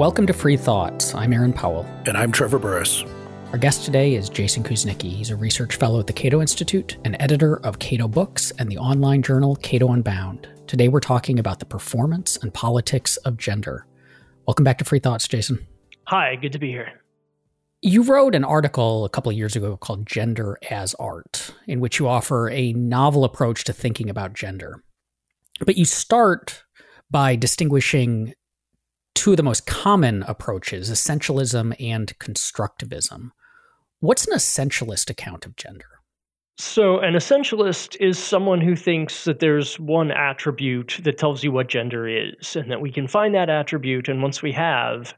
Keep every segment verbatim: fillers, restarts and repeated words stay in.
Welcome to Free Thoughts. I'm Aaron Powell. And I'm Trevor Burrus. Our guest today is Jason Kuznicki. He's a research fellow at the Cato Institute, an editor of Cato Books and the online journal Cato Unbound. Today we're talking about the performance and politics of gender. Welcome back to Free Thoughts, Jason. Hi, good to be here. You wrote an article a couple of years ago called Gender as Art, in which you offer a novel approach to thinking about gender. But you start by distinguishing two of the most common approaches, essentialism and constructivism. What's an essentialist account of gender? So an essentialist is someone who thinks that there's one attribute that tells you what gender is, and that we can find that attribute, and once we have,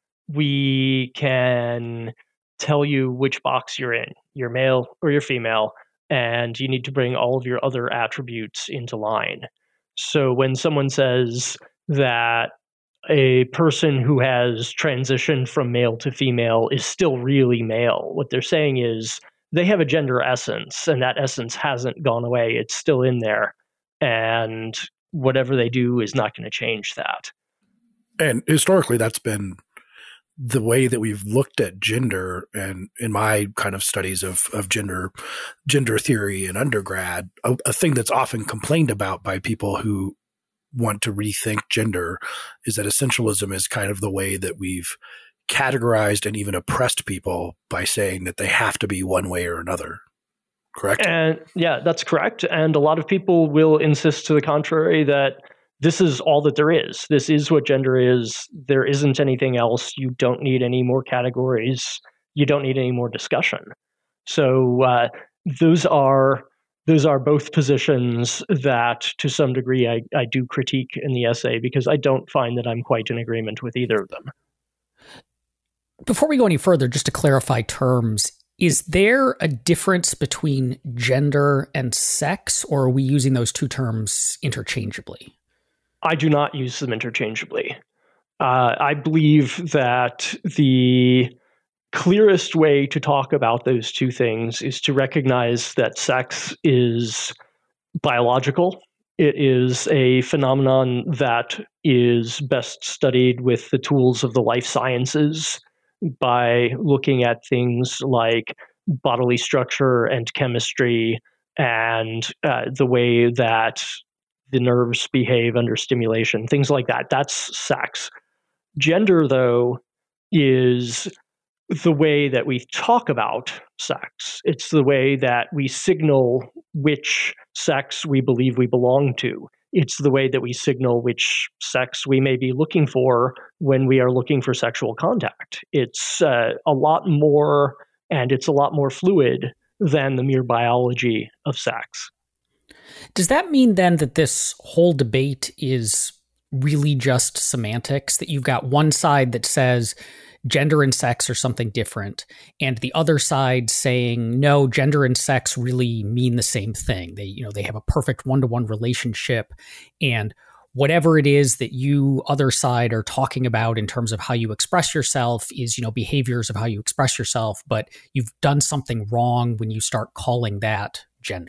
we can tell you which box you're in. You're male or you're female, and you need to bring all of your other attributes into line. So when someone says that a person who has transitioned from male to female is still really male, what they're saying is they have a gender essence, and that essence hasn't gone away. It's still in there, and whatever they do is not going to change that. And historically, that's been the way that we've looked at gender. And in my kind of studies of, of gender, gender theory in undergrad, a, a thing that's often complained about by people who want to rethink gender is that essentialism is kind of the way that we've categorized and even oppressed people by saying that they have to be one way or another. Correct? And yeah, that's correct. And a lot of people will insist to the contrary, that this is all that there is. This is what gender is. There isn't anything else. You don't need any more categories. You don't need any more discussion. So uh, those are those are both positions that, to some degree, I, I do critique in the essay, because I don't find that I'm quite in agreement with either of them. Before we go any further, just to clarify terms, is there a difference between gender and sex, or are we using those two terms interchangeably? I do not use them interchangeably. Uh, I believe that the clearest way to talk about those two things is to recognize that sex is biological. It is a phenomenon that is best studied with the tools of the life sciences, by looking at things like bodily structure and chemistry and uh, the way that the nerves behave under stimulation, things like that. That's sex. Gender, though, is the way that we talk about sex. It's the way that we signal which sex we believe we belong to. It's the way that we signal which sex we may be looking for when we are looking for sexual contact. It's uh, a lot more, and it's a lot more fluid than the mere biology of sex. Does that mean then that this whole debate is really just semantics, that you've got one side that says gender and sex are something different, and the other side saying, no, gender and sex really mean the same thing. They, you know, they have a perfect one-to-one relationship, and whatever it is that you, other side, are talking about in terms of how you express yourself is, you know, behaviors of how you express yourself, but you've done something wrong when you start calling that gender.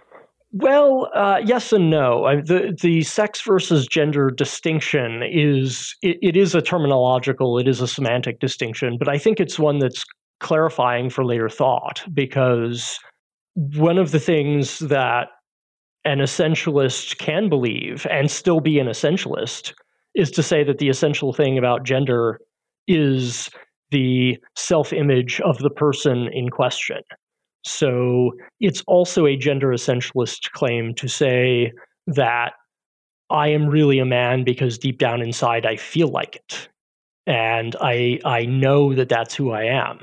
Well, uh, yes and no. I, the the sex versus gender distinction is it, it is a terminological, it is a semantic distinction, but I think it's one that's clarifying for later thought, because one of the things that an essentialist can believe and still be an essentialist is to say that the essential thing about gender is the self-image of the person in question. So it's also a gender essentialist claim to say that I am really a man because deep down inside I feel like it. And I I know that that's who I am.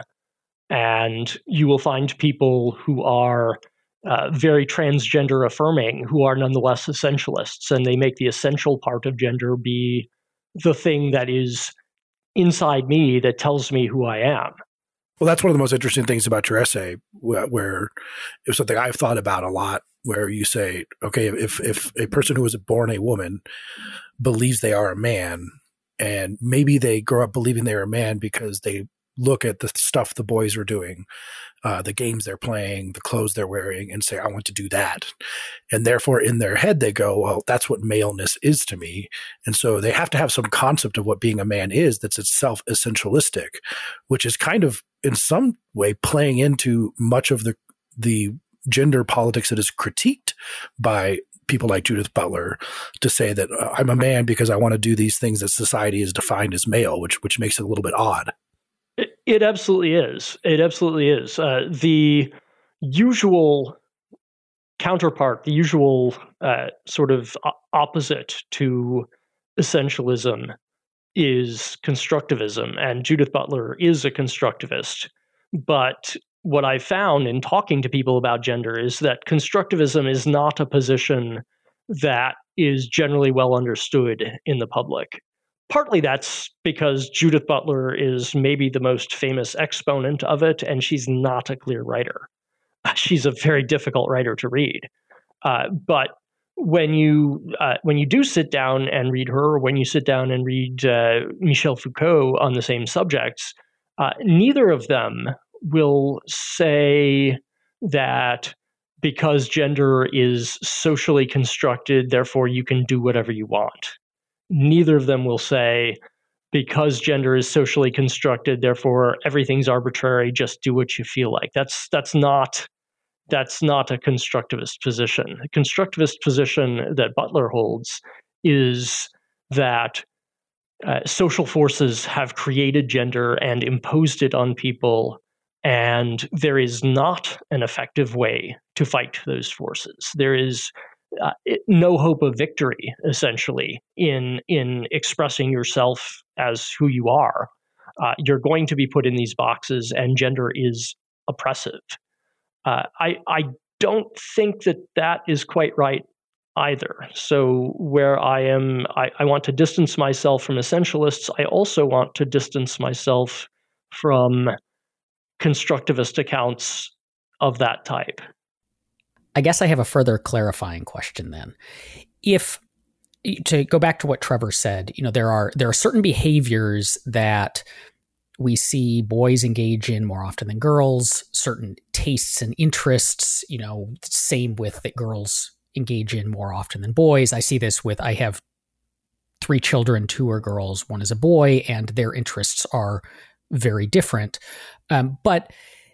And you will find people who are uh, very transgender affirming who are nonetheless essentialists, and they make the essential part of gender be the thing that is inside me that tells me who I am. Well, that's one of the most interesting things about your essay, where, where it was something I've thought about a lot, where you say, okay, if if a person who was born a woman believes they are a man, and maybe they grow up believing they're a man because they look at the stuff the boys are doing, uh, the games they're playing, the clothes they're wearing, and say, I want to do that. And therefore, in their head, they go, well, that's what maleness is to me. And so they have to have some concept of what being a man is that's itself essentialistic, which is kind of, in some way, playing into much of the the gender politics that is critiqued by people like Judith Butler, to say that uh, I'm a man because I want to do these things that society has defined as male, which which makes it a little bit odd. It, it absolutely is. It absolutely is. Uh, the usual counterpart, the usual uh, sort of opposite to essentialism is constructivism, and Judith Butler is a constructivist. But what I found in talking to people about gender is that constructivism is not a position that is generally well understood in the public. Partly that's because Judith Butler is maybe the most famous exponent of it, and she's not a clear writer. She's a very difficult writer to read. Uh, but when you uh, when you do sit down and read her, or when you sit down and read uh, Michel Foucault on the same subjects, uh, neither of them will say that because gender is socially constructed, therefore you can do whatever you want. Neither of them will say, because gender is socially constructed, therefore everything's arbitrary, just do what you feel like. That's that's not that's not a constructivist position. The constructivist position that Butler holds is that uh, social forces have created gender and imposed it on people, and there is not an effective way to fight those forces. There is uh, no hope of victory, essentially, in in expressing yourself as who you are. Uh, you're going to be put in these boxes, and gender is oppressive. Uh, I I don't think that that is quite right either. So where I am, I, I want to distance myself from essentialists. I also want to distance myself from constructivist accounts of that type. I guess I have a further clarifying question then. If, to go back to what Trevor said, you know, there are there are certain behaviors that we see boys engage in more often than girls, certain tastes and interests, you know, same with that girls engage in more often than boys. I see this with, I have three children, two are girls, one is a boy, and their interests are very different. Um, but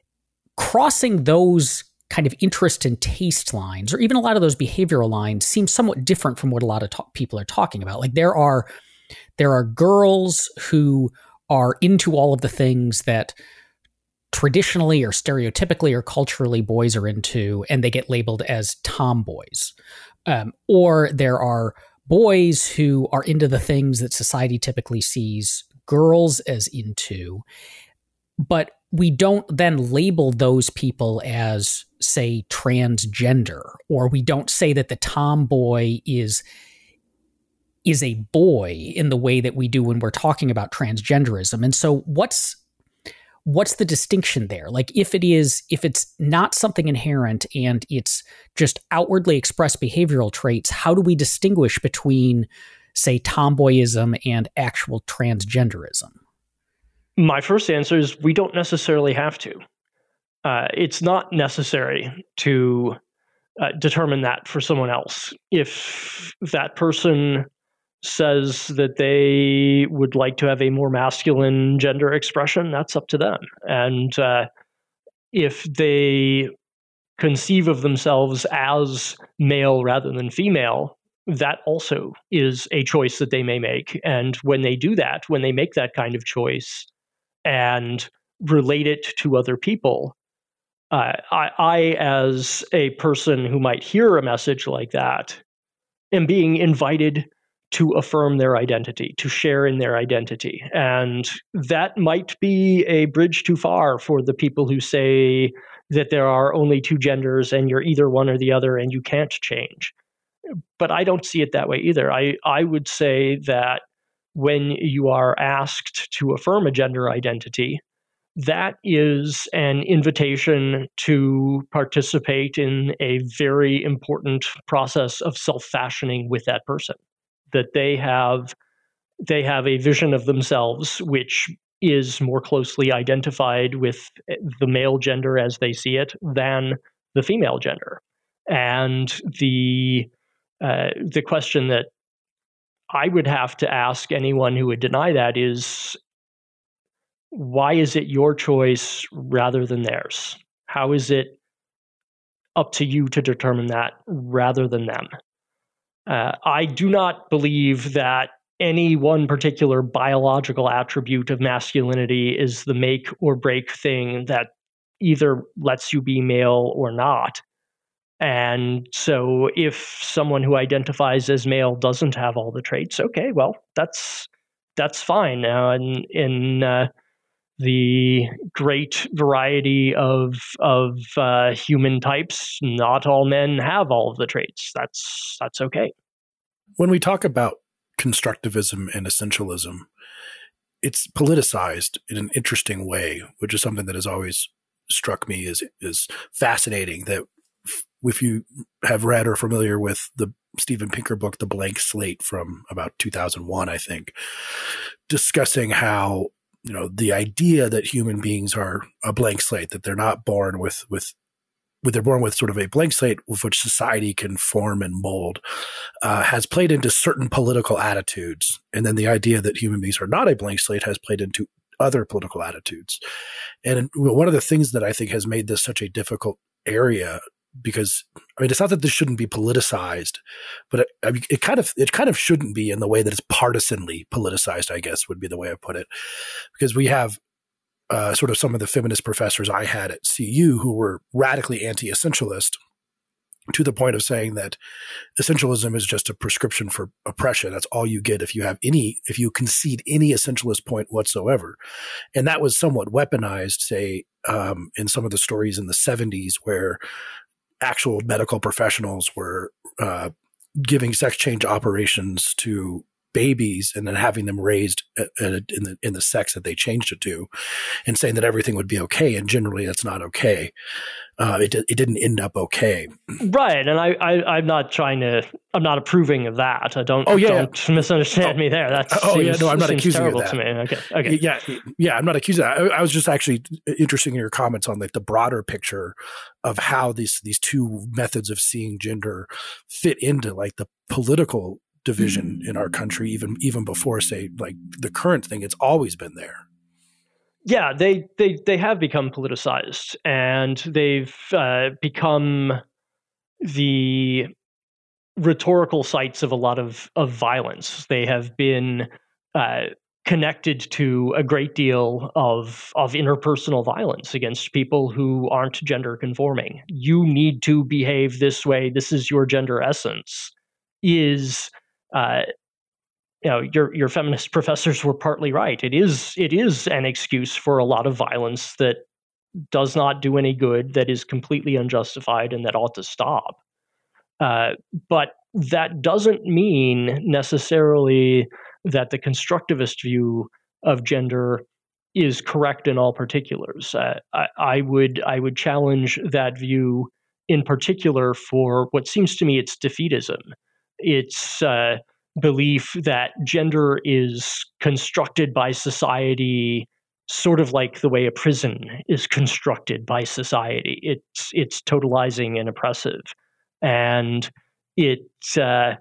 crossing those kind of interest and taste lines, or even a lot of those behavioral lines, seems somewhat different from what a lot of ta- people are talking about. Like there are, there are girls who are into all of the things that traditionally or stereotypically or culturally boys are into, and they get labeled as tomboys. Um, or there are boys who are into the things that society typically sees girls as into, but we don't then label those people as, say, transgender, or we don't say that the tomboy is is a boy in the way that we do when we're talking about transgenderism. And so what's what's the distinction there? Like if it is, if it's not something inherent and it's just outwardly expressed behavioral traits, how do we distinguish between, say, tomboyism and actual transgenderism? My first answer is we don't necessarily have to. Uh, it's not necessary to uh, determine that for someone else. If that person says that they would like to have a more masculine gender expression, that's up to them. And uh, if they conceive of themselves as male rather than female, that also is a choice that they may make. And when they do that, when they make that kind of choice and relate it to other people, uh, I, I, as a person who might hear a message like that, am being invited to affirm their identity, to share in their identity. And that might be a bridge too far for the people who say that there are only two genders and you're either one or the other and you can't change. But I don't see it that way either. I, I would say that when you are asked to affirm a gender identity, that is an invitation to participate in a very important process of self-fashioning with that person. That they have they have a vision of themselves which is more closely identified with the male gender as they see it than the female gender. And the uh, the question that I would have to ask anyone who would deny that is, why is it your choice rather than theirs? How is it up to you to determine that rather than them? Uh, I do not believe that any one particular biological attribute of masculinity is the make or break thing that either lets you be male or not. And so if someone who identifies as male doesn't have all the traits, okay, well, that's that's fine. Now, in in uh, the great variety of of uh, human types, not all men have all of the traits. That's that's okay. When we talk about constructivism and essentialism, it's politicized in an interesting way, which is something that has always struck me as is fascinating. That if you have read or familiar with the Steven Pinker book, The Blank Slate, from about two thousand one, I think, discussing how, you know, the idea that human beings are a blank slate, that they're not born with, with, with they're born with sort of a blank slate with which society can form and mold, uh, has played into certain political attitudes. And then the idea that human beings are not a blank slate has played into other political attitudes. And one of the things that I think has made this such a difficult area, because I mean, it's not that this shouldn't be politicized, but it, I mean, it kind of it kind of shouldn't be in the way that it's partisanly politicized, I guess would be the way I put it, because we have uh, sort of some of the feminist professors I had at C U who were radically anti-essentialist, to the point of saying that essentialism is just a prescription for oppression. That's all you get if you have any, if you concede any essentialist point whatsoever. And that was somewhat weaponized, say, um, in some of the stories in the seventies where actual medical professionals were uh, giving sex change operations to babies and then having them raised at, at, in the in the sex that they changed it to, and saying that everything would be okay. And generally, that's not okay. Uh, it it didn't end up okay. Right, and I, I I'm not trying to. I'm not approving of that. I don't. Oh yeah, don't misunderstand oh, me there. That's oh seems, yeah. No, I'm not accusing terrible you of that. To me. Okay. Okay. Yeah. Yeah. I'm not accusing. I, I was just actually interested in your comments on like the broader picture of how these these two methods of seeing gender fit into like the political division in our country, even even before, say, like the current thing. It's always been there. Yeah, they they they have become politicized, and they've uh, become the rhetorical sites of a lot of of violence. They have been uh, connected to a great deal of of interpersonal violence against people who aren't gender conforming. You need to behave this way. This is your gender essence. Is uh, you know, your your feminist professors were partly right. It is it is an excuse for a lot of violence that does not do any good, that is completely unjustified, and that ought to stop. Uh, but that doesn't mean necessarily that the constructivist view of gender is correct in all particulars. Uh, I, I would I would challenge that view in particular for what seems to me it's defeatism. It's uh, belief that gender is constructed by society sort of like the way a prison is constructed by society. It's it's totalizing and oppressive. And it uh,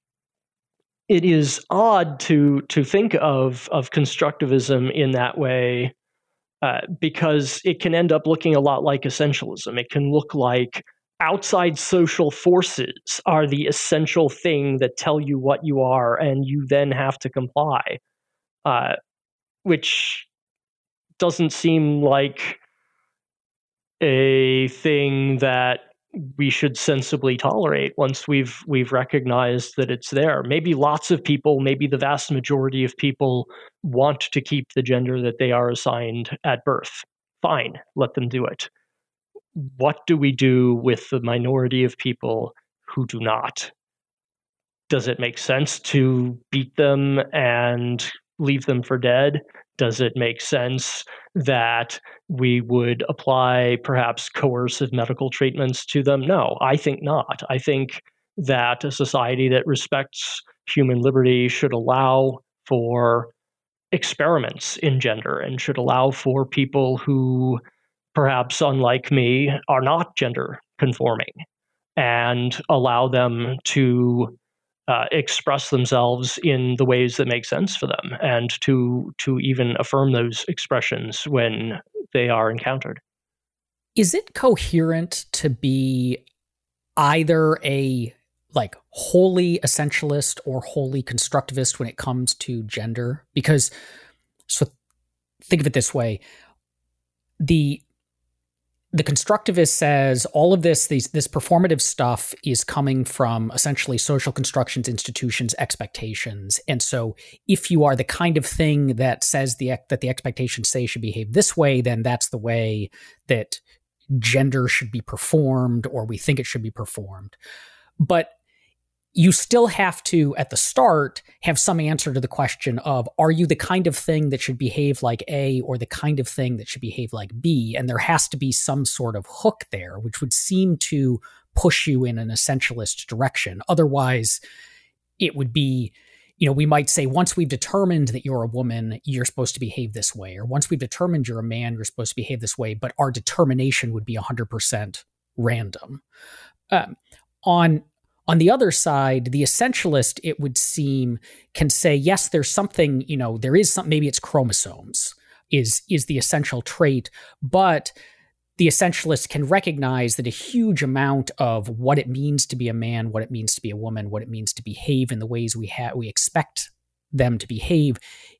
it is odd to to think of of constructivism in that way, uh, because it can end up looking a lot like essentialism. It can look like outside social forces are the essential thing that tell you what you are, and you then have to comply, uh, which doesn't seem like a thing that we should sensibly tolerate once we've we've recognized that it's there. Maybe lots of people, maybe the vast majority of people want to keep the gender that they are assigned at birth. Fine, let them do it. What do we do with the minority of people who do not? Does it make sense to beat them and leave them for dead? Does it make sense that we would apply perhaps coercive medical treatments to them? No, I think not. I think that a society that respects human liberty should allow for experiments in gender and should allow for people who, perhaps unlike me, are not gender conforming, and allow them to uh, express themselves in the ways that make sense for them, and to to even affirm those expressions when they are encountered. Is it coherent to be either a like wholly essentialist or wholly constructivist when it comes to gender? Because, so think of it this way, the the constructivist says all of this, these, this performative stuff is coming from essentially social constructions, institutions, expectations. And so if you are the kind of thing that says the that the expectations say should behave this way, then that's the way that gender should be performed, or we think it should be performed. But you still have to, at the start, have some answer to the question of, are you the kind of thing that should behave like A, or the kind of thing that should behave like B? And there has to be some sort of hook there, which would seem to push you in an essentialist direction. Otherwise, it would be, you know, we might say, once we've determined that you're a woman, you're supposed to behave this way. Or once we've determined you're a man, you're supposed to behave this way. But our determination would be one hundred percent random. Um, on On the other side, the essentialist, it would seem, can say, yes, there's something, you know, there is something, maybe it's chromosomes is, is the essential trait, but the essentialist can recognize that a huge amount of what it means to be a man, what it means to be a woman, what it means to behave in the ways we ha- we expect them to behave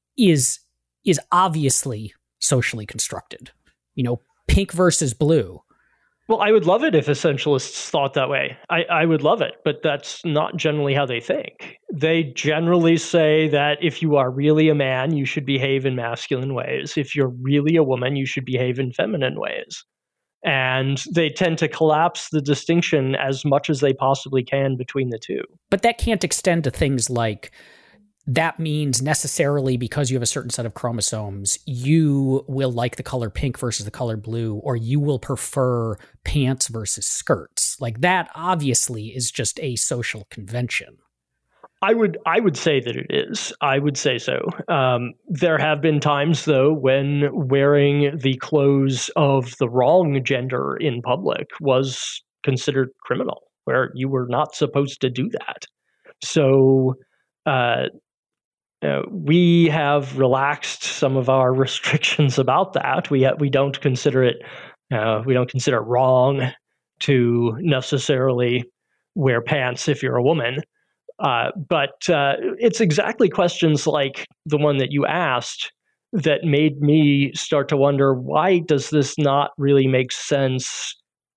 is, is obviously socially constructed. You know, pink versus blue. Well, I would love it if essentialists thought that way. I, I would love it, but that's not generally how they think. They generally say that if you are really a man, you should behave in masculine ways. If you're really a woman, you should behave in feminine ways. And they tend to collapse the distinction as much as they possibly can between the two. But that can't extend to things like, that means necessarily because you have a certain set of chromosomes, you will like the color pink versus the color blue, or you will prefer pants versus skirts. Like, that obviously is just a social convention. I would I would say that it is. I would say so. Um, there have been times, though, when wearing the clothes of the wrong gender in public was considered criminal, where you were not supposed to do that. So uh, uh, we have relaxed some of our restrictions about that. We ha- we don't consider it uh, we don't consider it wrong to necessarily wear pants if you're a woman. Uh, but uh, it's exactly questions like the one that you asked that made me start to wonder, why does this not really make sense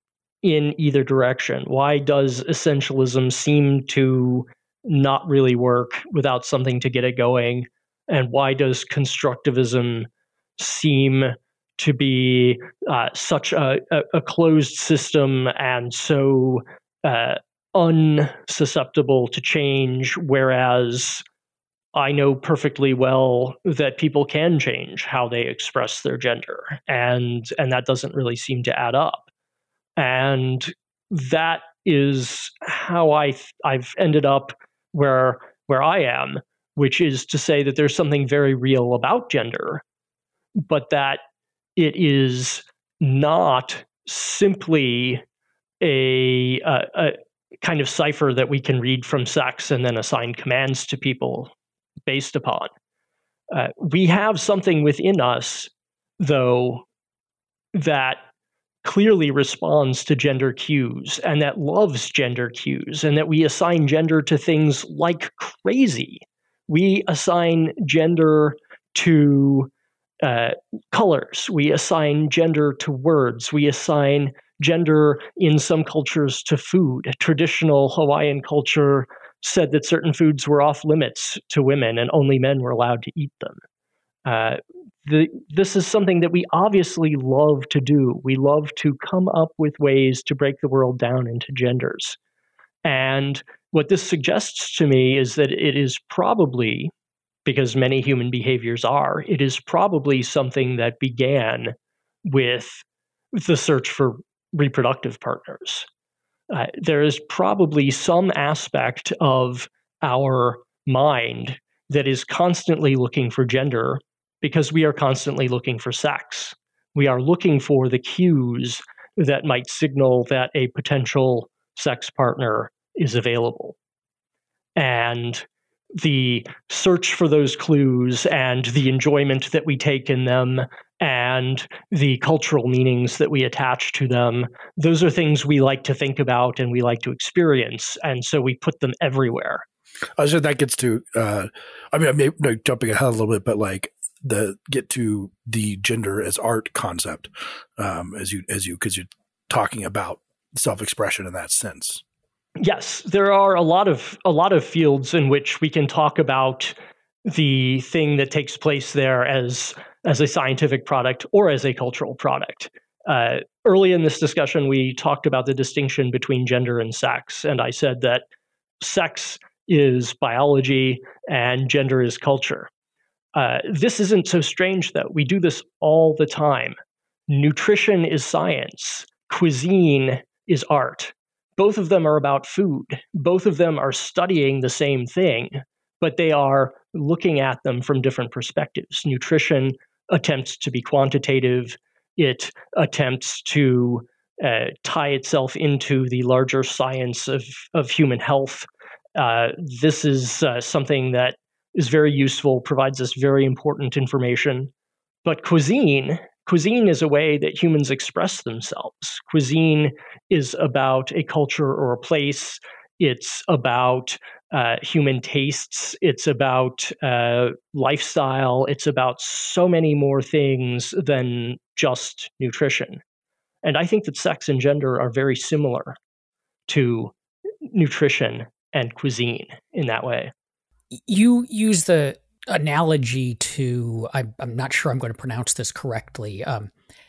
in either direction? Why does essentialism seem to not really work without something to get it going? And why does constructivism seem to be uh, such a, a, a closed system and so uh, unsusceptible to change, whereas I know perfectly well that people can change how they express their gender, and and that doesn't really seem to add up. And that is how I th- I've ended up where where I am, which is to say that there's something very real about gender, but that it is not simply a, a, a kind of cipher that we can read from sex and then assign commands to people based upon. Uh, we have something within us, though, that clearly responds to gender cues and that loves gender cues, and that we assign gender to things like crazy. We assign gender to uh, colors. We assign gender to words. We assign gender in some cultures to food. Traditional Hawaiian culture said that certain foods were off limits to women and only men were allowed to eat them. Uh, the, this is something that we obviously love to do. We love to come up with ways to break the world down into genders. And what this suggests to me is that it is probably, because many human behaviors are, it is probably something that began with the search for reproductive partners. Uh, there is probably some aspect of our mind that is constantly looking for gender because we are constantly looking for sex. We are looking for the cues that might signal that a potential sex partner is available. And the search for those clues and the enjoyment that we take in them and the cultural meanings that we attach to them, those are things we like to think about and we like to experience. And so we put them everywhere. I so that gets to, uh, I mean, I may no, jumping ahead a little bit, but like the get to the gender as art concept, um, as you, as you, because you're talking about self-expression in that sense. Yes, there are a lot of a lot of fields in which we can talk about the thing that takes place there as as a scientific product or as a cultural product. Uh, early in this discussion, we talked about the distinction between gender and sex, and I said that sex is biology and gender is culture. Uh, this isn't so strange, though. We do this all the time. Nutrition is science. Cuisine is art. Both of them are about food. Both of them are studying the same thing, but they are looking at them from different perspectives. Nutrition attempts to be quantitative. It attempts to uh, tie itself into the larger science of, of human health. Uh, this is uh, something that is very useful, provides us very important information. But cuisine, cuisine is a way that humans express themselves. Cuisine is about a culture or a place. It's about uh, human tastes. It's about uh, lifestyle. It's about so many more things than just nutrition. And I think that sex and gender are very similar to nutrition and cuisine in that way. You use the analogy to, I'm, I'm not sure I'm going to pronounce this correctly, um,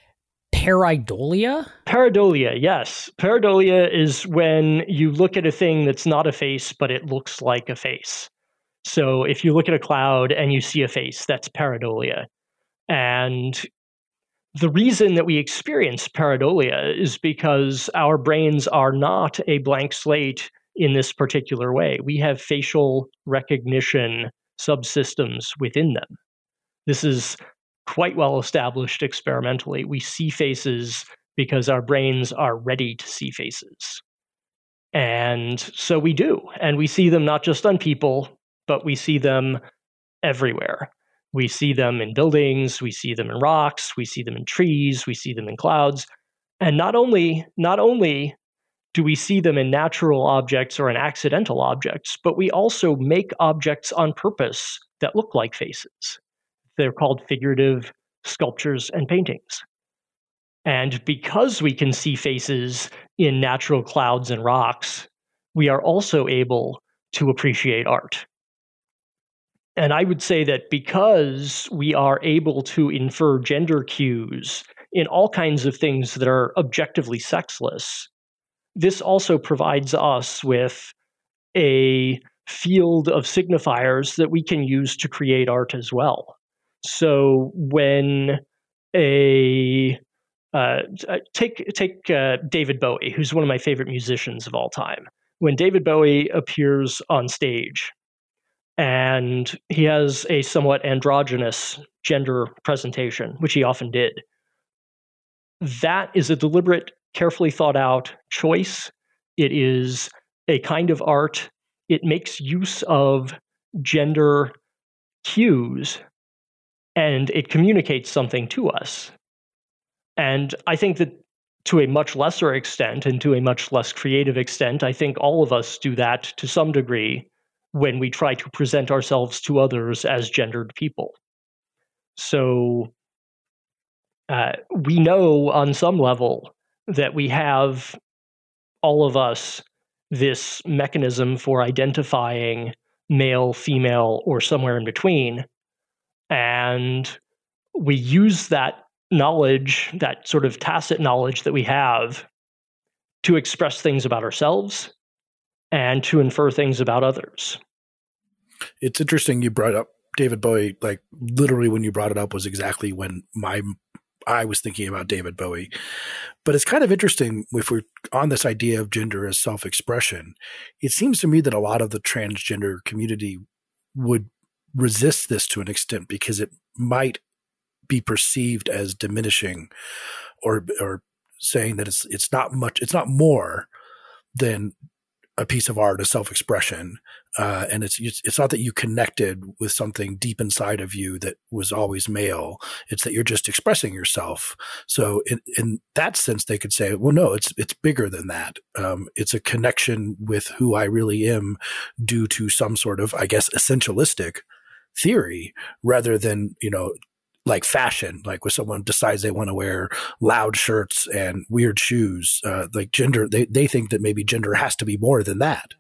pareidolia? Pareidolia, yes. Pareidolia is when you look at a thing that's not a face, but it looks like a face. So if you look at a cloud and you see a face, that's pareidolia. And the reason that we experience pareidolia is because our brains are not a blank slate in this particular way. We have facial recognition subsystems within them. This is quite well established experimentally. We see faces because our brains are ready to see faces. And so we do. And we see them not just on people, but we see them everywhere. We see them in buildings, we see them in rocks, we see them in trees, we see them in clouds. And not only, not only do we see them in natural objects or in accidental objects, but we also make objects on purpose that look like faces. They're called figurative sculptures and paintings. And because we can see faces in natural clouds and rocks, we are also able to appreciate art. And I would say that because we are able to infer gender cues in all kinds of things that are objectively sexless, this also provides us with a field of signifiers that we can use to create art as well. So when a uh, take take uh, David Bowie, who's one of my favorite musicians of all time. When David Bowie appears on stage and he has a somewhat androgynous gender presentation, which he often did, that is a deliberate, carefully thought out choice. It is a kind of art. It makes use of gender cues and it communicates something to us. And I think that to a much lesser extent and to a much less creative extent, I think all of us do that to some degree when we try to present ourselves to others as gendered people. So uh, we know on some level that we have, all of us, this mechanism for identifying male, female, or somewhere in between. And we use that knowledge, that sort of tacit knowledge that we have, to express things about ourselves and to infer things about others. It's interesting you brought up David Bowie. Like literally when you brought it up was exactly when my I was thinking about David Bowie. But it's kind of interesting if we're on this idea of gender as self-expression. It seems to me that a lot of the transgender community would resist this to an extent because it might be perceived as diminishing, or or saying that it's it's not much, it's not more than a piece of art, a self-expression, uh, and it's, it's it's not that you connected with something deep inside of you that was always male. It's that you're just expressing yourself. So in, in that sense, they could say, well, no, it's it's bigger than that. Um, it's a connection with who I really am due to some sort of, I guess, essentialistic theory, rather than, you know, like fashion, like when someone decides they want to wear loud shirts and weird shoes, uh, like gender, they, they think that maybe gender has to be more than that.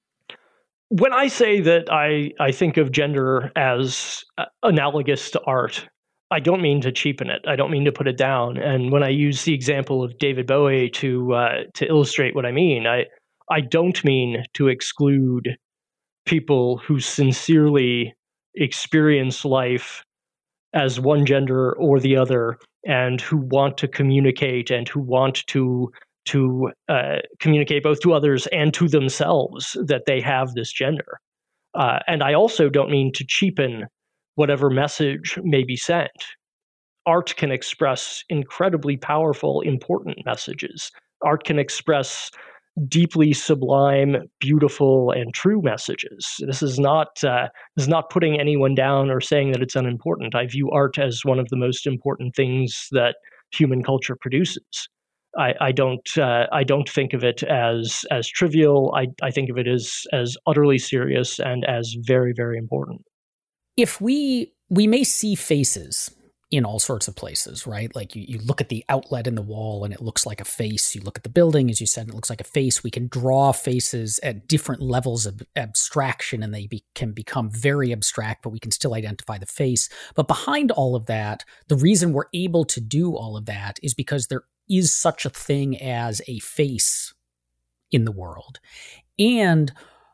When I say that I, I think of gender as uh, analogous to art, I don't mean to cheapen it. I don't mean to put it down. And when I use the example of David Bowie to uh, to illustrate what I mean, I I don't mean to exclude people who sincerely experience life as one gender or the other, and who want to communicate and who want to to uh, communicate both to others and to themselves that they have this gender. Uh, and I also don't mean to cheapen whatever message may be sent. Art can express incredibly powerful, important messages. Art can express deeply sublime, beautiful, and true messages. This is not uh, this is not putting anyone down or saying that it's unimportant. I view art as one of the most important things that human culture produces. I, I don't uh, I don't think of it as as trivial. I, I think of it as as utterly serious and as very, very important. If we we may see faces in all sorts of places, right? Like you, you look at the outlet in the wall and it looks like a face. You look at the building, as you said, and it looks like a face. We can draw faces at different levels of abstraction, and they be, can become very abstract, but we can still identify the face. But behind all of that, the reason we're able to do all of that is because there is such a thing as a face in the world. And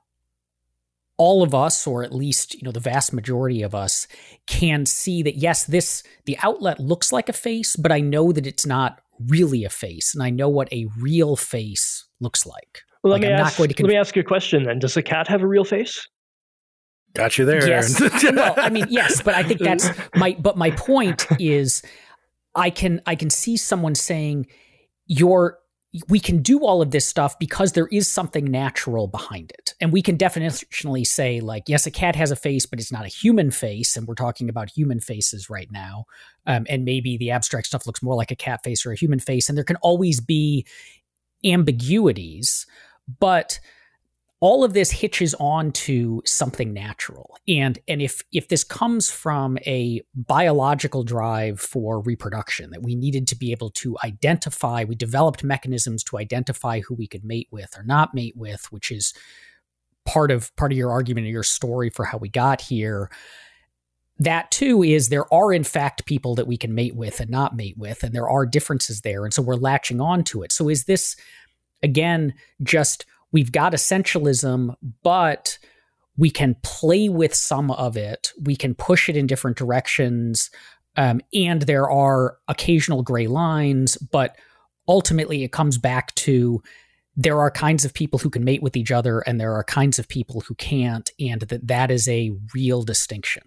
all of us, or at least, you know, the vast majority of us, can see that, yes, this, the outlet looks like a face, but I know that it's not really a face, and I know what a real face looks like. Well, like let, me I'm ask, not going to conf- let me ask you a question then. Does a cat have a real face? Got you there. Yes. Well, I mean, yes, but I think that's my, but my point is I can, I can see someone saying, you're, we can do all of this stuff because there is something natural behind it. And we can definitionally say, like, yes, a cat has a face, but it's not a human face. And we're talking about human faces right now. Um, and maybe the abstract stuff looks more like a cat face or a human face. And there can always be ambiguities, but all of this hitches on to something natural. And and if if this comes from a biological drive for reproduction, that we needed to be able to identify, we developed mechanisms to identify who we could mate with or not mate with, which is part of part of your argument or your story for how we got here. That too is there are in fact people that we can mate with and not mate with, and there are differences there. And so we're latching on to it. So is this, again, just we've got essentialism, but we can play with some of it. We can push it in different directions. Um, and there are occasional gray lines, but ultimately it comes back to there are kinds of people who can mate with each other and there are kinds of people who can't, and that that is a real distinction.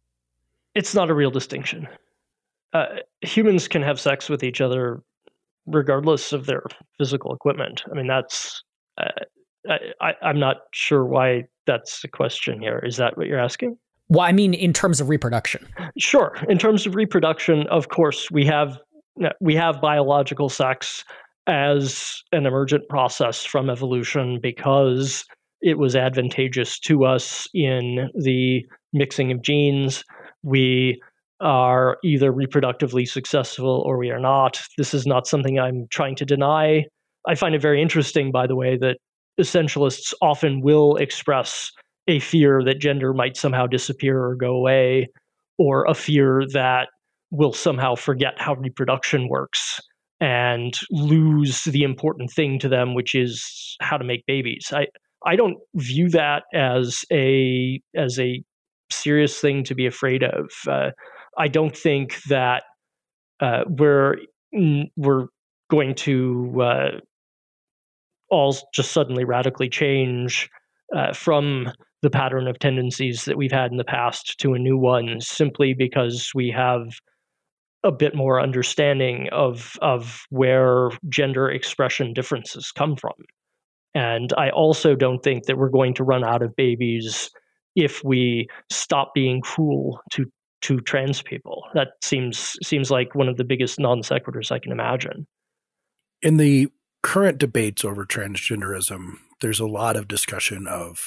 It's not a real distinction. Uh, humans can have sex with each other regardless of their physical equipment. I mean, that's... Uh, I, I'm not sure why that's the question here. Is that what you're asking? Well, I mean, in terms of reproduction. Sure. In terms of reproduction, of course, we have we have biological sex as an emergent process from evolution because it was advantageous to us in the mixing of genes. We are either reproductively successful or we are not. This is not something I'm trying to deny. I find it very interesting, by the way, that essentialists often will express a fear that gender might somehow disappear or go away, or a fear that we'll somehow forget how reproduction works and lose the important thing to them, which is how to make babies. I, I don't view that as a as a serious thing to be afraid of. Uh, I don't think that uh, we're we're going to uh, all just suddenly radically change uh, from the pattern of tendencies that we've had in the past to a new one, simply because we have a bit more understanding of of where gender expression differences come from. And I also don't think that we're going to run out of babies if we stop being cruel to to trans people. That seems seems like one of the biggest non sequiturs I can imagine. In the current debates over transgenderism, there's a lot of discussion of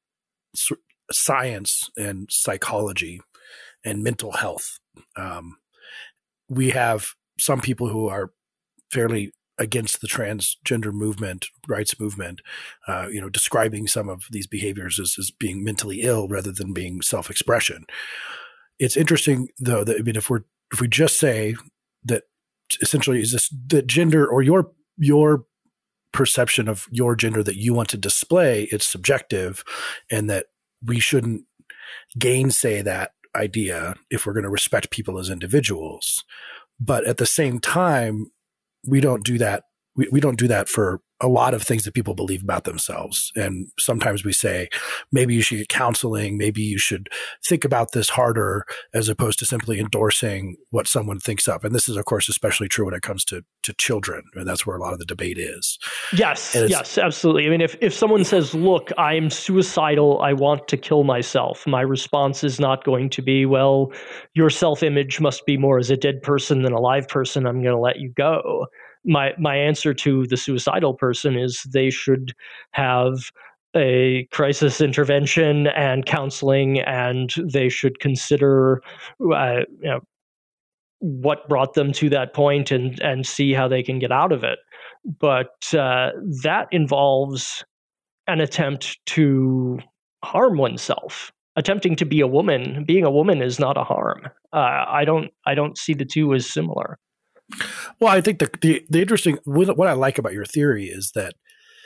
science and psychology and mental health. Um, we have some people who are fairly against the transgender movement, rights movement, uh, you know, describing some of these behaviors as, as being mentally ill rather than being self-expression. It's interesting, though, that I mean, if we're if we just say that essentially is this that gender or your your perception of your gender that you want to display, it's subjective, and that we shouldn't gainsay that idea if we're going to respect people as individuals. But at the same time, we don't do that. We, we don't do that for a lot of things that people believe about themselves. And sometimes we say, maybe you should get counseling. Maybe you should think about this harder, as opposed to simply endorsing what someone thinks of. And this is, of course, especially true when it comes to, to children. And that's where a lot of the debate is. Yes, yes, absolutely. I mean, if, if someone says, look, I'm suicidal, I want to kill myself, my response is not going to be, well, your self-image must be more as a dead person than a live person. I'm going to let you go. My my answer to the suicidal person is they should have a crisis intervention and counseling, and they should consider uh, you know, what brought them to that point and and see how they can get out of it. But uh, that involves an attempt to harm oneself. Attempting to be a woman, being a woman is not a harm. Uh, I don't I don't see the two as similar. Well, I think the, the the interesting what I like about your theory is that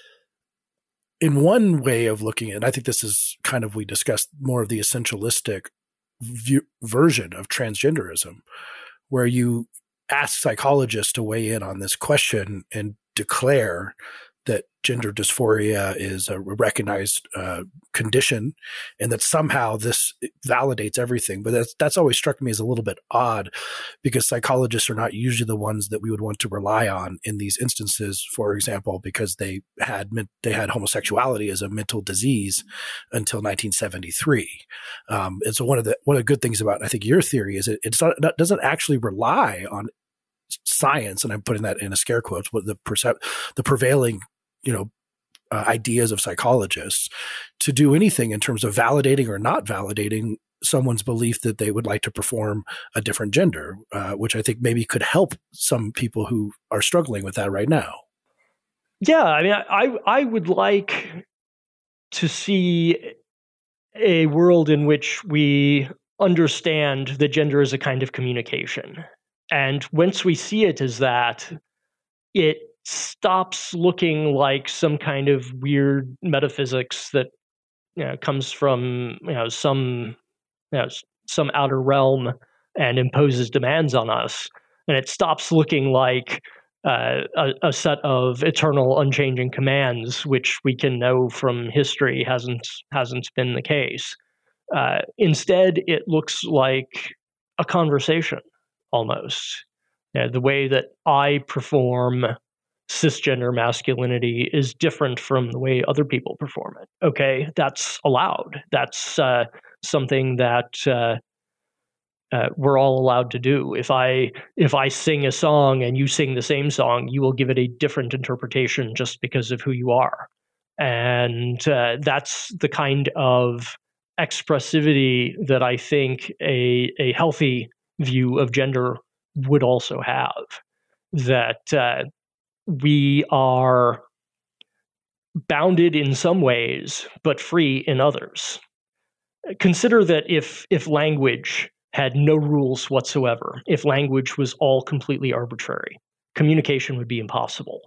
in one way of looking at it, and I think this is kind of, we discussed more of the essentialistic view, version of transgenderism, where you ask psychologists to weigh in on this question and declare that gender dysphoria is a recognized uh, condition, and that somehow this validates everything. But that's, that's always struck me as a little bit odd, because psychologists are not usually the ones that we would want to rely on in these instances. For example, because they had they had homosexuality as a mental disease until nineteen seventy-three. Um, and so one of the one of the good things about, I think, your theory is it it's not, it doesn't actually rely on science, and I'm putting that in a scare quotes, but the percep- the prevailing, you know, uh, ideas of psychologists to do anything in terms of validating or not validating someone's belief that they would like to perform a different gender, uh, which I think maybe could help some people who are struggling with that right now. Yeah, I mean, I I would like to see a world in which we understand that gender is a kind of communication. And once we see it as that, it stops looking like some kind of weird metaphysics that, you know, comes from, you know, some you know, some outer realm and imposes demands on us. And it stops looking like uh, a, a set of eternal, unchanging commands, which we can know from history hasn't hasn't been the case. Uh, instead, it looks like a conversation. Almost. You know, the way that I perform cisgender masculinity is different from the way other people perform it. Okay, that's allowed. That's uh, something that uh, uh, we're all allowed to do. If I if I sing a song and you sing the same song, you will give it a different interpretation just because of who you are. And uh, that's the kind of expressivity that I think a a healthy view of gender would also have, that uh, we are bounded in some ways, but free in others. Consider that if if language had no rules whatsoever, if language was all completely arbitrary, communication would be impossible.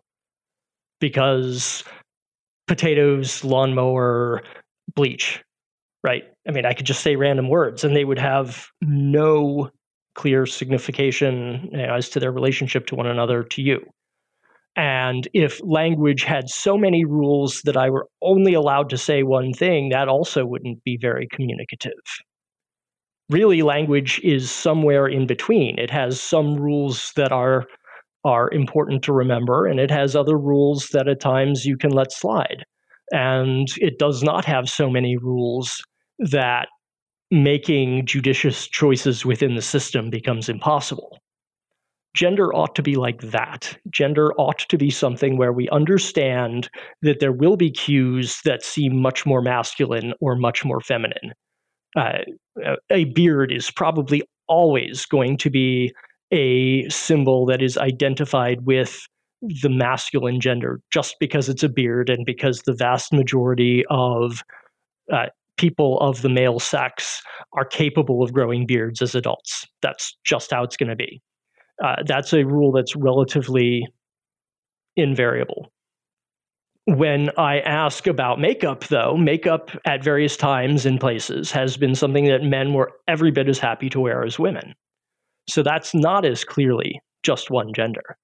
Because potatoes, lawnmower, bleach, right? I mean, I could just say random words and they would have no clear signification, you know, as to their relationship to one another, to you. And if language had so many rules that I were only allowed to say one thing, that also wouldn't be very communicative. Really, language is somewhere in between. It has some rules that are are important to remember, and it has other rules that at times you can let slide. And it does not have so many rules that making judicious choices within the system becomes impossible. Gender ought to be like that. Gender ought to be something where we understand that there will be cues that seem much more masculine or much more feminine. Uh, a beard is probably always going to be a symbol that is identified with the masculine gender just because it's a beard and because the vast majority of uh, people of the male sex are capable of growing beards as adults. That's just how it's going to be. Uh, that's a rule that's relatively invariable. When I ask about makeup, though, makeup at various times and places has been something that men were every bit as happy to wear as women. So that's not as clearly just one gender.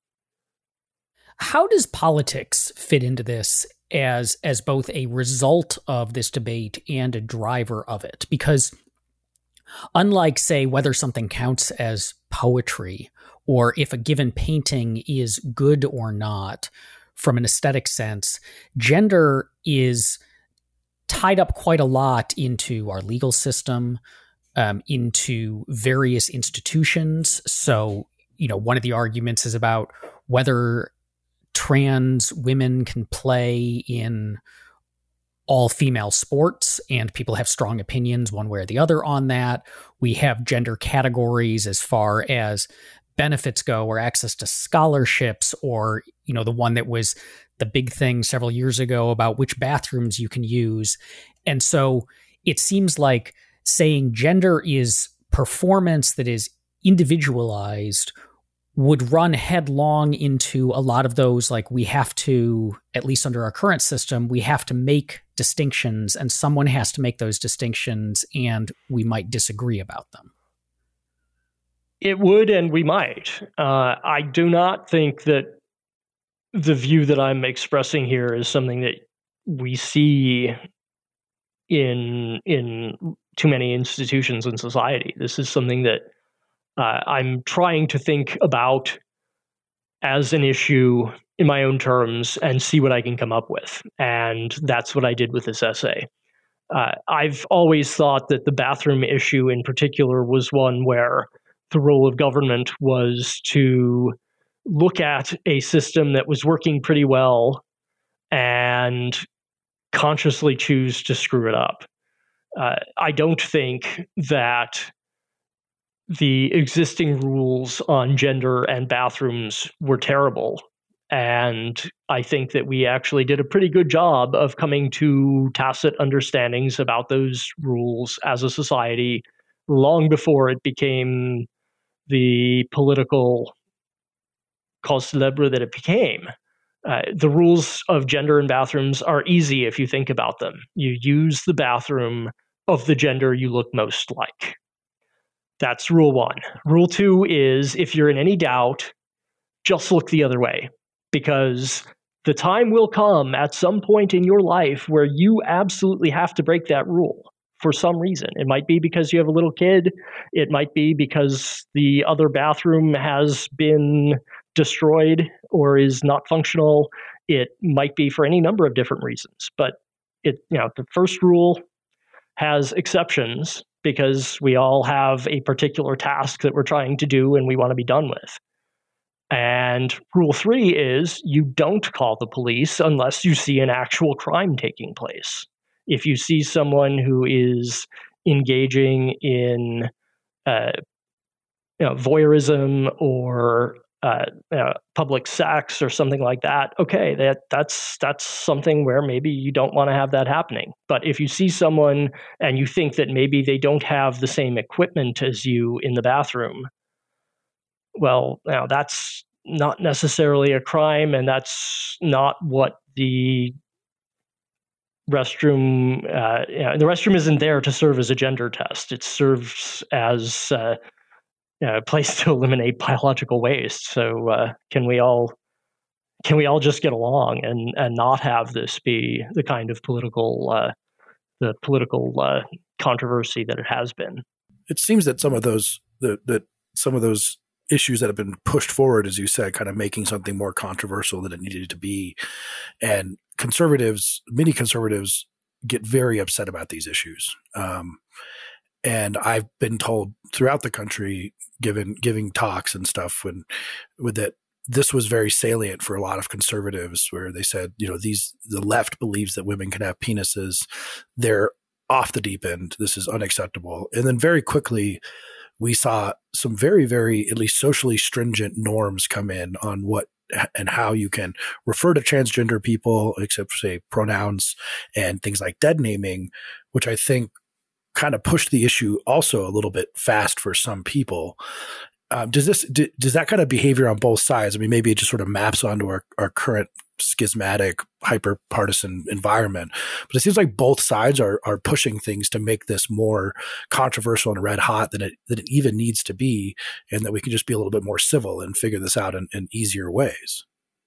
How does politics fit into this as as both a result of this debate and a driver of it? Because unlike, say, whether something counts as poetry or if a given painting is good or not from an aesthetic sense, gender is tied up quite a lot into our legal system, um, into various institutions. So, you know, one of the arguments is about whether trans women can play in all female sports, and people have strong opinions one way or the other on that. We have gender categories as far as benefits go, or access to scholarships, or, you know, the one that was the big thing several years ago about which bathrooms you can use. And so it seems like saying gender is performance that is individualized would run headlong into a lot of those, like, we have to, at least under our current system, we have to make distinctions, and someone has to make those distinctions, and we might disagree about them. It would, and we might. Uh, I do not think that the view that I'm expressing here is something that we see in in too many institutions in society. This is something that uh, I'm trying to think about as an issue in my own terms and see what I can come up with. And that's what I did with this essay. Uh, I've always thought that the bathroom issue in particular was one where the role of government was to look at a system that was working pretty well and consciously choose to screw it up. Uh, I don't think that the existing rules on gender and bathrooms were terrible. And I think that we actually did a pretty good job of coming to tacit understandings about those rules as a society long before it became the political cause célèbre that it became. Uh, the rules of gender in bathrooms are easy if you think about them. You use the bathroom of the gender you look most like. That's rule one. Rule two is, if you're in any doubt, just look the other way, because the time will come at some point in your life where you absolutely have to break that rule for some reason. It might be because you have a little kid. It might be because the other bathroom has been destroyed or is not functional. It might be for any number of different reasons. But it, you know, the first rule has exceptions because we all have a particular task that we're trying to do and we want to be done with. And rule three is you don't call the police unless you see an actual crime taking place. If you see someone who is engaging in uh, you know, voyeurism or uh, uh, public sex or something like that, okay, that that's that's something where maybe you don't want to have that happening. But if you see someone and you think that maybe they don't have the same equipment as you in the bathroom, well, now that's not necessarily a crime, and that's not what the restroom, uh, you know, the restroom isn't there to serve as a gender test. It serves as uh, you know, a place to eliminate biological waste. So uh, can we all can we all just get along and, and not have this be the kind of political uh, the political uh, controversy that it has been? It seems that some of those that that some of those issues that have been pushed forward, as you said, kind of making something more controversial than it needed to be, and conservatives, many conservatives, get very upset about these issues. Um, and I've been told throughout the country, given giving talks and stuff, when with that. This was very salient for a lot of conservatives, where they said, you know, these the left believes that women can have penises. They're off the deep end. This is unacceptable. And then very quickly, we saw some very, very, at least socially stringent norms come in on what and how you can refer to transgender people, except for, say, pronouns and things like dead naming, which I think kind of pushed the issue also a little bit fast for some people. Um, does this do, does that kind of behavior on both sides? I mean, maybe it just sort of maps onto our, our current schismatic, hyper partisan environment, but it seems like both sides are are pushing things to make this more controversial and red hot than it than it even needs to be, and that we can just be a little bit more civil and figure this out in, in easier ways.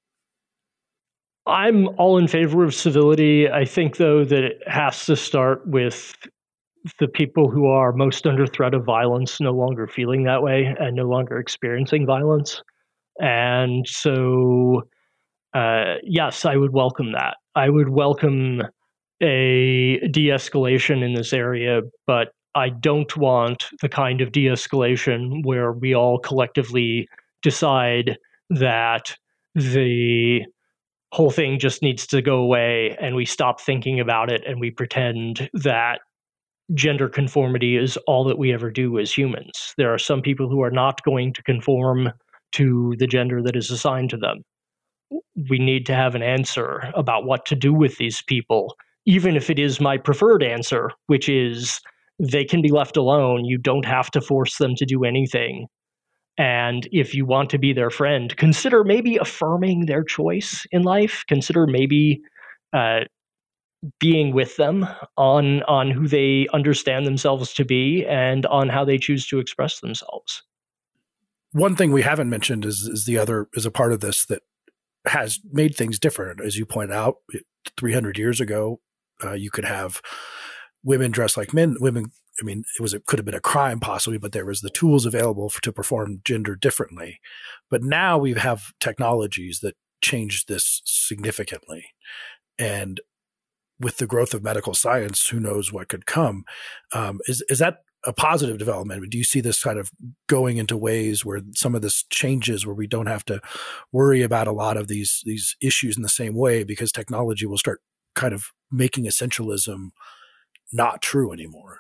I'm all in favor of civility. I think, though, that it has to start with the people who are most under threat of violence no longer feeling that way and no longer experiencing violence. And so, uh, yes, I would welcome that. I would welcome a de-escalation in this area, but I don't want the kind of de-escalation where we all collectively decide that the whole thing just needs to go away and we stop thinking about it and we pretend that gender conformity is all that we ever do as humans. There are some people who are not going to conform to the gender that is assigned to them. We need to have an answer about what to do with these people, even if it is my preferred answer, which is they can be left alone. You don't have to force them to do anything. And if you want to be their friend, consider maybe affirming their choice in life. Consider maybe uh, being with them on on who they understand themselves to be and on how they choose to express themselves. One thing we haven't mentioned is is the other is a part of this that has made things different. As you point out, three hundred years ago, uh, you could have women dress like men. Women, I mean, it was it could have been a crime possibly, but there was the tools available for, to perform gender differently. But now we have technologies that change this significantly, and with the growth of medical science, who knows what could come? Um, is is that a positive development? Do you see this kind of going into ways where some of this changes, where we don't have to worry about a lot of these these issues in the same way, because technology will start kind of making essentialism not true anymore?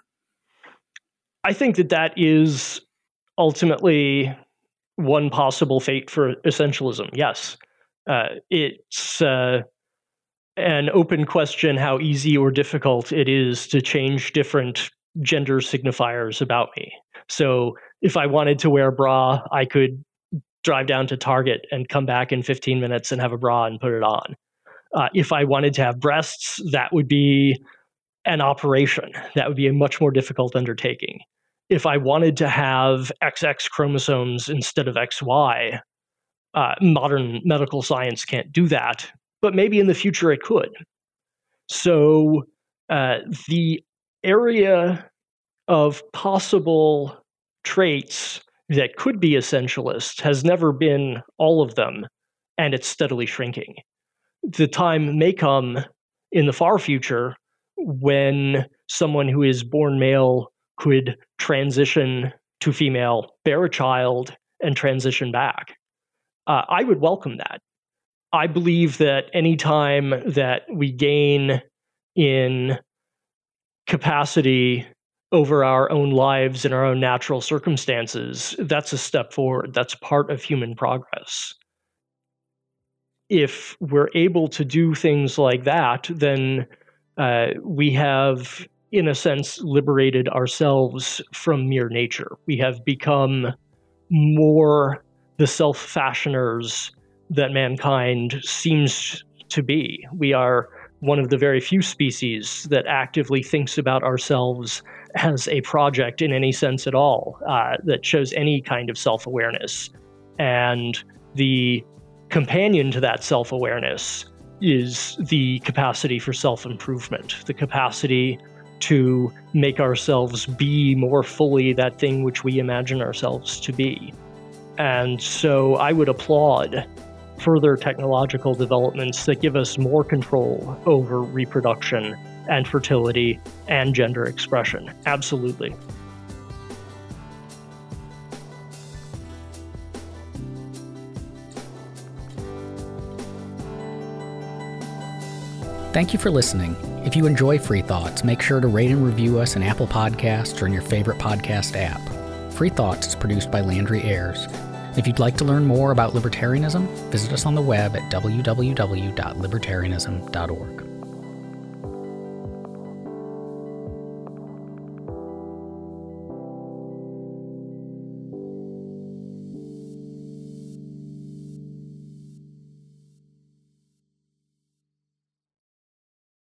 I think that that is ultimately one possible fate for essentialism. Yes, uh, it's uh, an open question how easy or difficult it is to change different gender signifiers about me. So if I wanted to wear a bra, I could drive down to Target and come back in fifteen minutes and have a bra and put it on. Uh, if I wanted to have breasts, that would be an operation. That would be a much more difficult undertaking. If I wanted to have X X chromosomes instead of X Y, uh, modern medical science can't do that, but maybe in the future it could. So uh, the area of possible traits that could be essentialist has never been all of them, and it's steadily shrinking. The time may come in the far future when someone who is born male could transition to female, bear a child, and transition back. Uh, I would welcome that. I believe that any time that we gain in capacity over our own lives and our own natural circumstances, that's a step forward. That's part of human progress. If we're able to do things like that, then uh, we have, in a sense, liberated ourselves from mere nature. We have become more the self-fashioners that mankind seems to be. We are one of the very few species that actively thinks about ourselves as a project in any sense at all, uh, that shows any kind of self-awareness. And the companion to that self-awareness is the capacity for self-improvement, the capacity to make ourselves be more fully that thing which we imagine ourselves to be. And so I would applaud further technological developments that give us more control over reproduction and fertility and gender expression. Absolutely. Thank you for listening. If you enjoy Free Thoughts, make sure to rate and review us in Apple Podcasts or in your favorite podcast app. Free Thoughts is produced by Landry Ayres. If you'd like to learn more about libertarianism, visit us on the web at w w w dot libertarianism dot org.